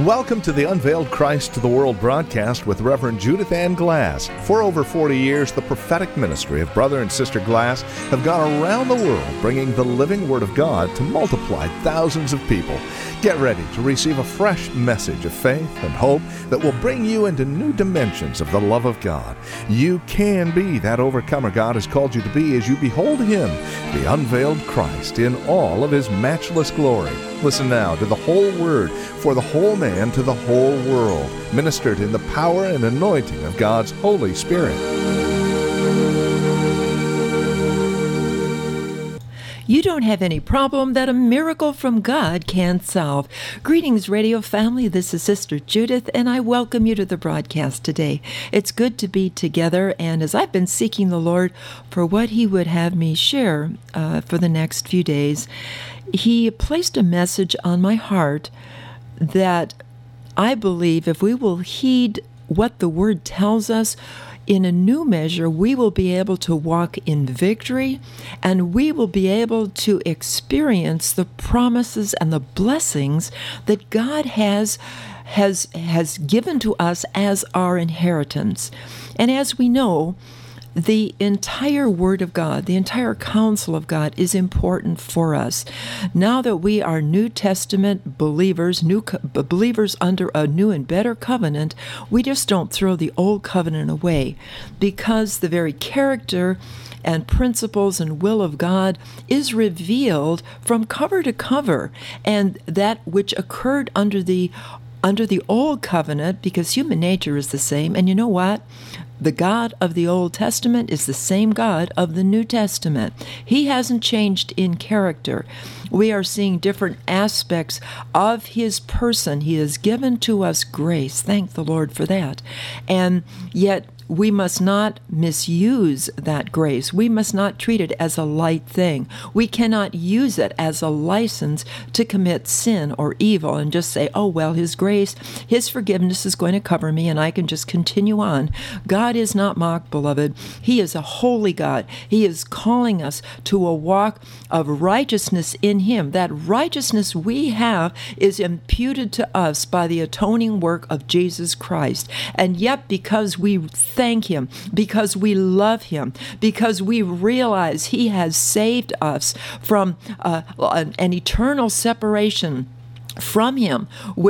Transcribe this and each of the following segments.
Welcome to the Unveiled Christ to the World broadcast with Reverend Judith Ann Glass. For over 40 years, the prophetic ministry of Brother and Sister Glass have gone around the world bringing the living Word of God to multiply thousands of people. Get ready to receive a fresh message of faith and hope that will bring you into new dimensions of the love of God. You can be that overcomer God has called you to be as you behold Him, the unveiled Christ, in all of His matchless glory. Listen now to the whole Word for the whole man to the whole world, ministered in the power and anointing of God's Holy Spirit. You don't have any problem that a miracle from God can't solve. Greetings, radio family. This is Sister Judith, and I welcome you to the broadcast today. It's good to be together, and as I've been seeking the Lord for what He would have me share for the next few days, He placed a message on my heart that I believe if we will heed what the Word tells us, in a new measure, we will be able to walk in victory, and we will be able to experience the promises and the blessings that God has given to us as our inheritance. And as we know, the entire Word of God, the entire counsel of God is important for us. Now that we are New Testament believers, believers under a new and better covenant, we just don't throw the old covenant away, because the very character and principles and will of God is revealed from cover to cover, and that which occurred under the old covenant, because human nature is the same. And you know what? The God of the Old Testament is the same God of the New Testament. He hasn't changed in character. We are seeing different aspects of His person. He has given to us grace. Thank the Lord for that. And yet, we must not misuse that grace. We must not treat it as a light thing. We cannot use it as a license to commit sin or evil and just say, oh, well, His grace, His forgiveness is going to cover me and I can just continue on. God is not mocked, beloved. He is a holy God. He is calling us to a walk of righteousness in Him. That righteousness we have is imputed to us by the atoning work of Jesus Christ. And yet, because we thank Him, because we love Him, because we realize He has saved us from an eternal separation from Him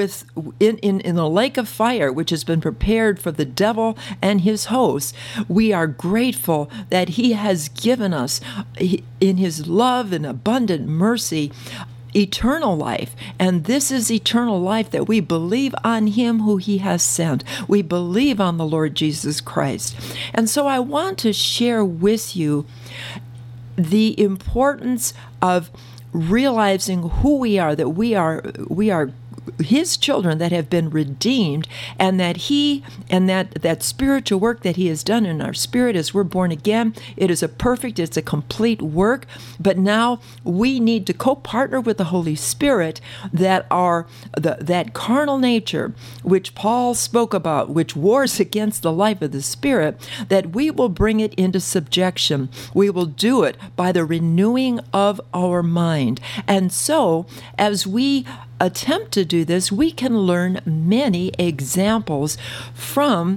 in the lake of fire, which has been prepared for the devil and his hosts. We are grateful that He has given us, in His love and abundant mercy, eternal life. And this is eternal life, that we believe on Him who He has sent. We believe on the Lord Jesus Christ. And so I want to share with you the importance of realizing who we are, that we are His children that have been redeemed, and that that spiritual work that He has done in our spirit as we're born again, it's a complete work. But now we need to co-partner with the Holy Spirit, that that carnal nature which Paul spoke about, which wars against the life of the Spirit, that we will bring it into subjection. We will do it by the renewing of our mind. And so, as we attempt to do this, we can learn many examples from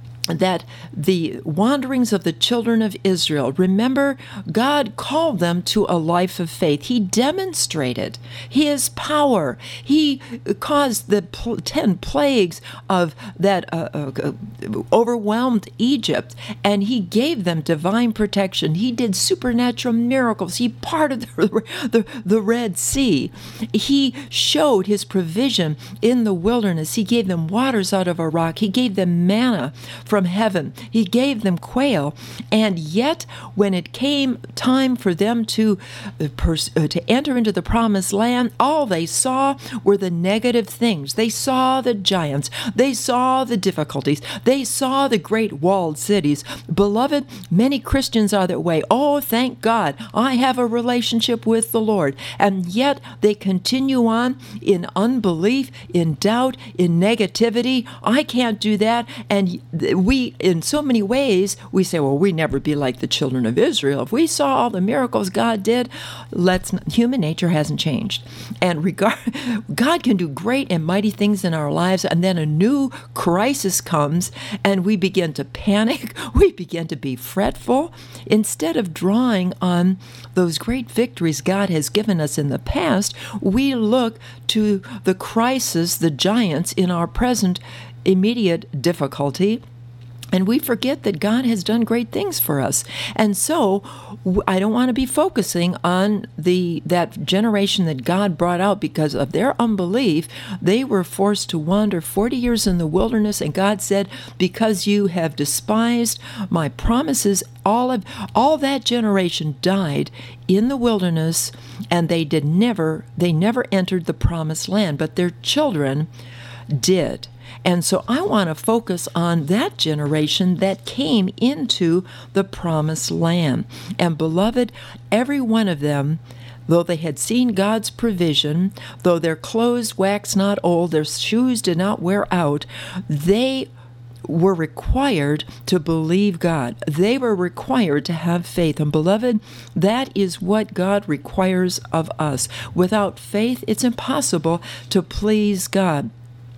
the wanderings of the children of Israel. Remember, God called them to a life of faith. He demonstrated His power. He caused the 10 plagues of that overwhelmed Egypt, and He gave them divine protection. He did supernatural miracles. He parted the Red Sea. He showed His provision in the wilderness. He gave them waters out of a rock. He gave them manna from heaven. He gave them quail. And yet, when it came time for them to enter into the promised land, all they saw were the negative things. They saw the giants. They saw the difficulties. They saw the great walled cities. Beloved, many Christians are that way. Oh, thank God, I have a relationship with the Lord. And yet, they continue on in unbelief, in doubt, in negativity. I can't do that. And we, in so many ways, we say, well, we never be like the children of Israel. If we saw all the miracles God did, human nature hasn't changed. And God can do great and mighty things in our lives, and then a new crisis comes, and we begin to panic. We begin to be fretful. Instead of drawing on those great victories God has given us in the past, we look to the crisis, the giants in our present immediate difficulty, and we forget that God has done great things for us. And so I don't want to be focusing on that generation that God brought out because of their unbelief. They were forced to wander 40 years in the wilderness, and God said, because you have despised my promises, all that generation died in the wilderness, and they never entered the promised land, but their children did. And so I want to focus on that generation that came into the promised land. And beloved, every one of them, though they had seen God's provision, though their clothes waxed not old, their shoes did not wear out, they were required to believe God. They were required to have faith. And beloved, that is what God requires of us. Without faith, it's impossible to please God.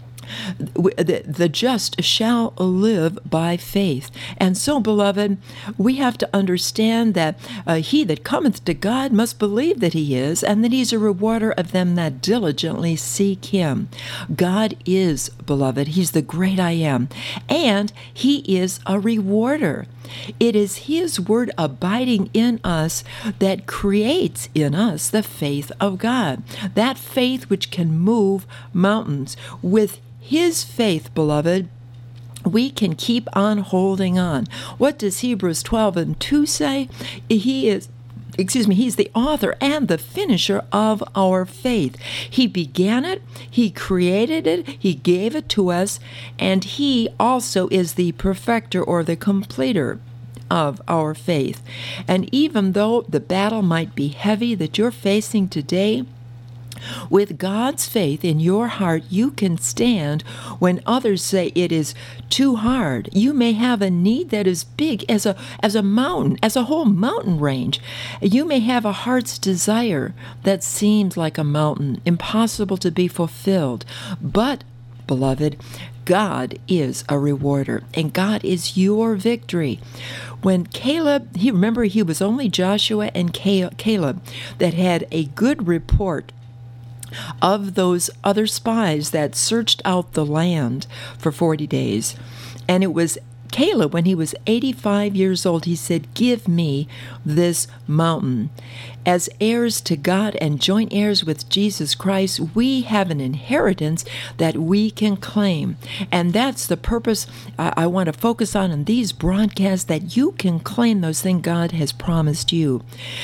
The just shall live by faith. And so, beloved, we have to understand that he that cometh to God must believe that he is, and that he's a rewarder of them that diligently seek him. God is, beloved, he's the great I am, and he is a rewarder. It is his word abiding in us that creates in us the faith of God, that faith which can move mountains. With his faith, beloved, we can keep on holding on. What does Hebrews 12:2 say? He's the author and the finisher of our faith. He began it, he created it, he gave it to us, and he also is the perfecter or the completer of our faith. And even though the battle might be heavy that you're facing today, with God's faith in your heart, you can stand when others say it is too hard. You may have a need that is big as a mountain, as a whole mountain range. You may have a heart's desire that seems like a mountain, impossible to be fulfilled. But, beloved, God is a rewarder, and God is your victory. When Caleb, he was only Joshua and Caleb that had a good report of those other spies that searched out the land for 40 days. And it was Caleb, when he was 85 years old, he said, give me this mountain. As heirs to God and joint heirs with Jesus Christ, we have an inheritance that we can claim. And that's the purpose I want to focus on in these broadcasts, that you can claim those things God has promised you.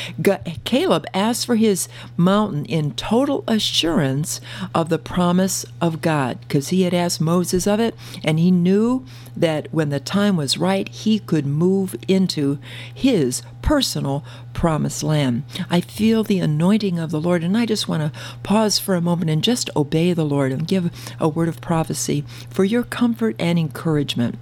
Caleb asked for his mountain in total assurance of the promise of God, because he had asked Moses of it, and he knew that when the time was right, he could move into his personal promised land. I feel the anointing of the Lord, and I just want to pause for a moment and just obey the Lord and give a word of prophecy for your comfort and encouragement.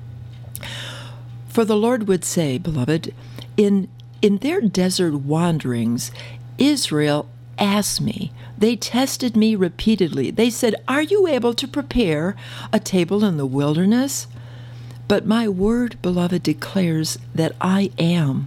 For the Lord would say, beloved, in their desert wanderings, Israel asked me. They tested me repeatedly. They said, are you able to prepare a table in the wilderness? But my word, beloved, declares that I am,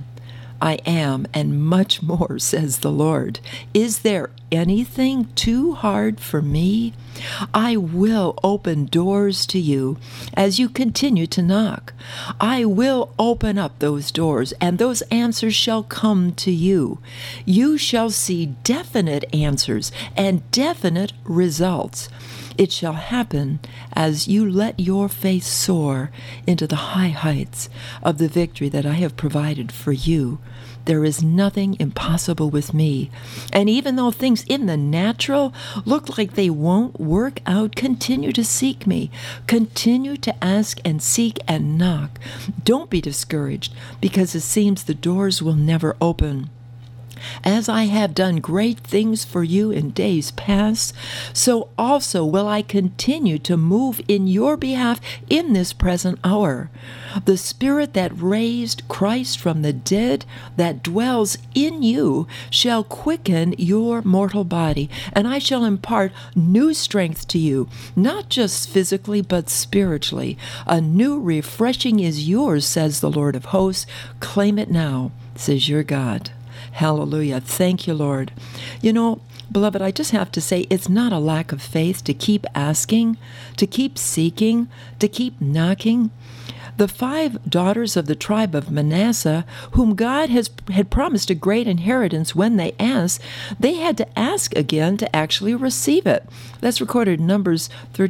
and much more, says the Lord. Is there anything too hard for me? I will open doors to you as you continue to knock. I will open up those doors, and those answers shall come to you. You shall see definite answers and definite results. It shall happen as you let your faith soar into the high heights of the victory that I have provided for you. There is nothing impossible with me. And even though things in the natural look like they won't work out, continue to seek me. Continue to ask and seek and knock. Don't be discouraged because it seems the doors will never open. As I have done great things for you in days past, so also will I continue to move in your behalf in this present hour. The Spirit that raised Christ from the dead, that dwells in you, shall quicken your mortal body, and I shall impart new strength to you, not just physically, but spiritually. A new refreshing is yours, says the Lord of hosts. Claim it now, says your God. Hallelujah. Thank you, Lord. You know, beloved, I just have to say, it's not a lack of faith to keep asking, to keep seeking, to keep knocking. The 5 daughters of the tribe of Manasseh, whom God had promised a great inheritance when they asked, they had to ask again to actually receive it. That's recorded in Numbers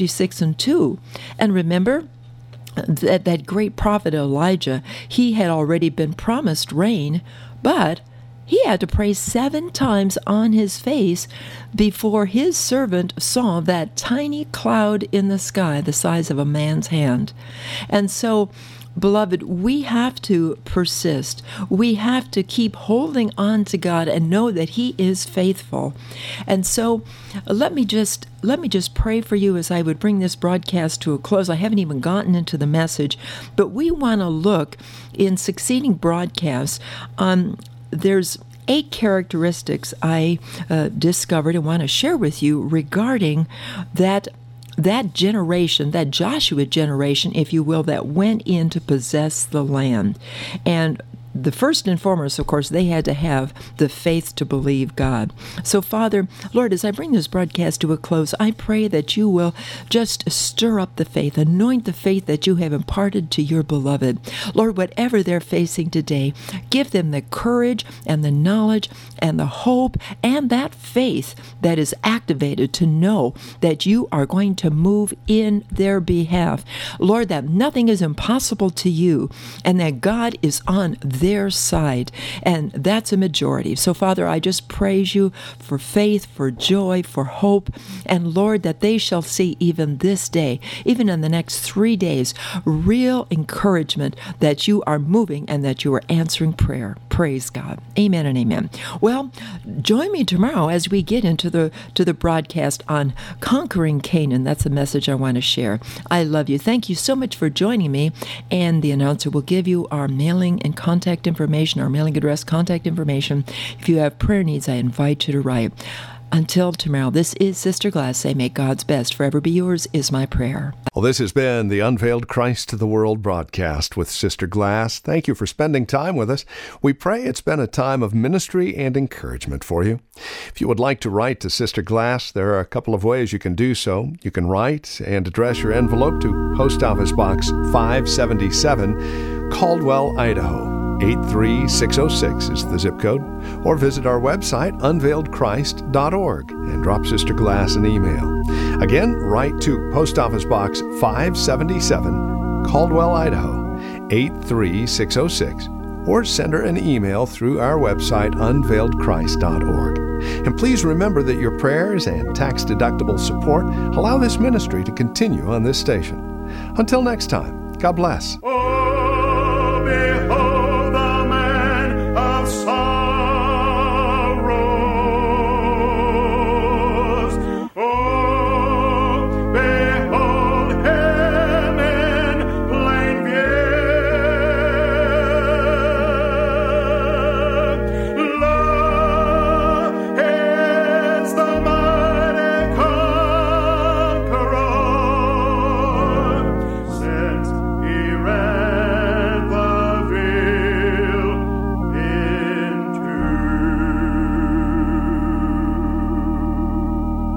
36:2. And remember, that great prophet Elijah, he had already been promised rain, but he had to pray 7 times on his face before his servant saw that tiny cloud in the sky the size of a man's hand. And so, beloved, we have to persist. We have to keep holding on to God and know that He is faithful. And so let me just pray for you as I would bring this broadcast to a close. I haven't even gotten into the message, but we want to look in succeeding broadcasts on there's 8 characteristics I discovered and want to share with you regarding that generation, that Joshua generation, if you will, that went in to possess the land. And the first and foremost, of course, they had to have the faith to believe God. So, Father, Lord, as I bring this broadcast to a close, I pray that you will just stir up the faith, anoint the faith that you have imparted to your beloved. Lord, whatever they're facing today, give them the courage and the knowledge and the hope and that faith that is activated to know that you are going to move in their behalf. Lord, that nothing is impossible to you and that God is on their side, and that's a majority. So, Father, I just praise you for faith, for joy, for hope, and Lord, that they shall see even this day, even in the next 3 days, real encouragement that you are moving and that you are answering prayer. Praise God. Amen and amen. Well, join me tomorrow as we get into the broadcast on conquering Canaan. That's a message I want to share. I love you. Thank you so much for joining me, and the announcer will give you our mailing and contact information, our mailing address, contact information. If you have prayer needs, I invite you to write. Until tomorrow, this is Sister Glass. Say, may God's best forever be yours is my prayer. Well, this has been the Unveiled Christ to the World broadcast with Sister Glass. Thank you for spending time with us. We pray it's been a time of ministry and encouragement for you. If you would like to write to Sister Glass, there are a couple of ways you can do so. You can write and address your envelope to Post Office Box 577, Caldwell, Idaho. 83606 is the zip code, or visit our website, unveiledchrist.org, and drop Sister Glass an email. Again, write to Post Office Box 577, Caldwell, Idaho, 83606, or send her an email through our website, unveiledchrist.org. And please remember that your prayers and tax-deductible support allow this ministry to continue on this station. Until next time, God bless.